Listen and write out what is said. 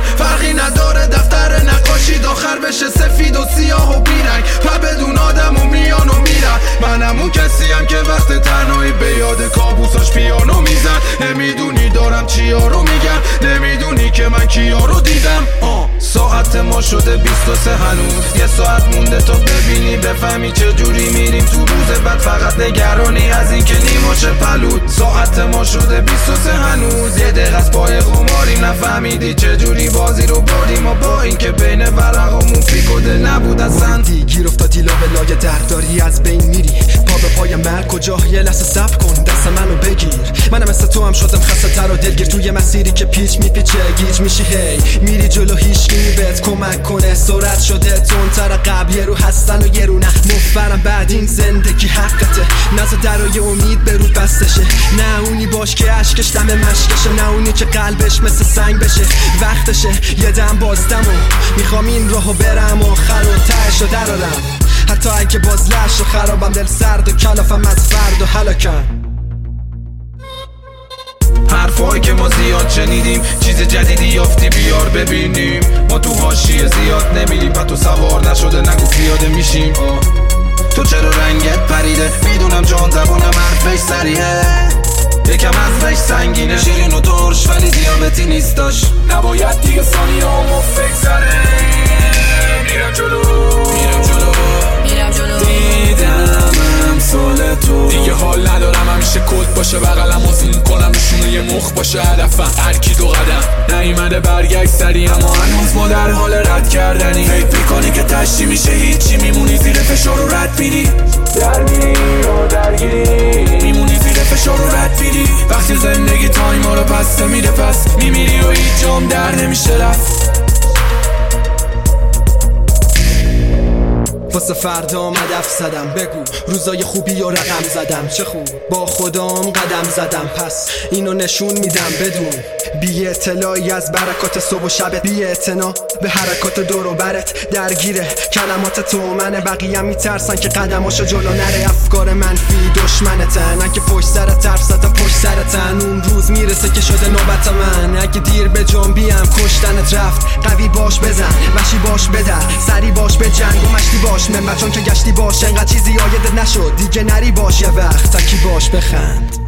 فرقی نداره دفتر نقاشی آخر بشه سفید و سیاه و بیرنگ و بدون آدم و میان و میرن. منم اون کسیم که وقت تنهایی به یاد کابوساش پیانو میزن. نمیدونی دارم چیا رو میگم، نمیدونی که من کیا رو دیدم. ساعت ما شده 23 هنوز یه ساعت مونده تا ببینی بفهمی چه جوری میریم تو روز بعد. فقط نگرانی از این که نیماشه پلود. ساعت ما شده 23 هنوز یه دقیقه از پای قماری نفهمیدی چه جوری بازی رو بردیم و با این که بین ورقامون فیکوده نبود اصلا. گیر افتادی لا به لای درداری از بین میری پا به پای مرگ کجا یه لحظه صبر کن دست منو بگیر. منم مثل تو هم شدم خسته تر و دلگیر توی مسیری که پیچ میپیچه گیج میشی هی میری جلو هیچ کی بهت کمک کنه. سرعت شده تندتر قبل یه رو هستن و یه رو نه مفرم بعد این زندگی حقته. نزا درای امید به رو بستشه نه اونی باش که عشقش دم مشکشه نه اونی که قلبش مثل سنگ بشه. وقتشه یه دم بازدم و میخوام این راهو برم آخر و تهشو درارم حتی اگه باز لش و خرابم دل سرد و کلافم از فرد و هلاکم. حرفایی که ما زیاد شنیدیم چیز جدیدی یافتی بیار ببینیم. ما تو حاشیه زیاد نمیریم و تو سوار نشده نگو پیاده میشیم. تو چرا رنگت پریده میدونم جان زبونم حرفش سریعه یکم از وش سنگینه. شیرین و ترش ولی دیابتی نیستاش نباید دیگه ثانیه همو فکر میرم جلو دیدم امثال تو دیگه حال ندارم همیشه کد باشه بغلم و زوم کنم نشونه یه مخ باشه هدفم هر کی 2 قدم نیومده برگشت سری اما هنوز ما در حال رد کردنی. فکر میکنی که تشتی میشه هیچی میمونی زیر فشار و رد میری درگیری میمونی زیر فشار و رد میری. وقتی زندگی تایما رو پس میده پس میمیری و هیچ جام در نمیشه رفت. واسه فردا هدف زدم بگو روزای خوبی و رقم زدم چه خوب با خودم قدم زدم پس اینو نشون میدم بدون بی اطلاعی از برکات صبح و شبت بی اعتنا به حرکات دور و برت درگیره کلمات تو منه بقیه میترسن که قدماشو جلو نره. افکار منفی دشمنتن اگه پشت سرت حرف زدم پشت سرتن اون روز میرسه که شده نوبت من. اگه دیر به جنبیم کشتنت رفت قوی باش بزن وحشی باش بدر سری باش به جنگ و مشتی باش من بچون که گشتی باش انقدر چیزی آیدت نشد دیگه نری باش یه وقت تکی باش بخند.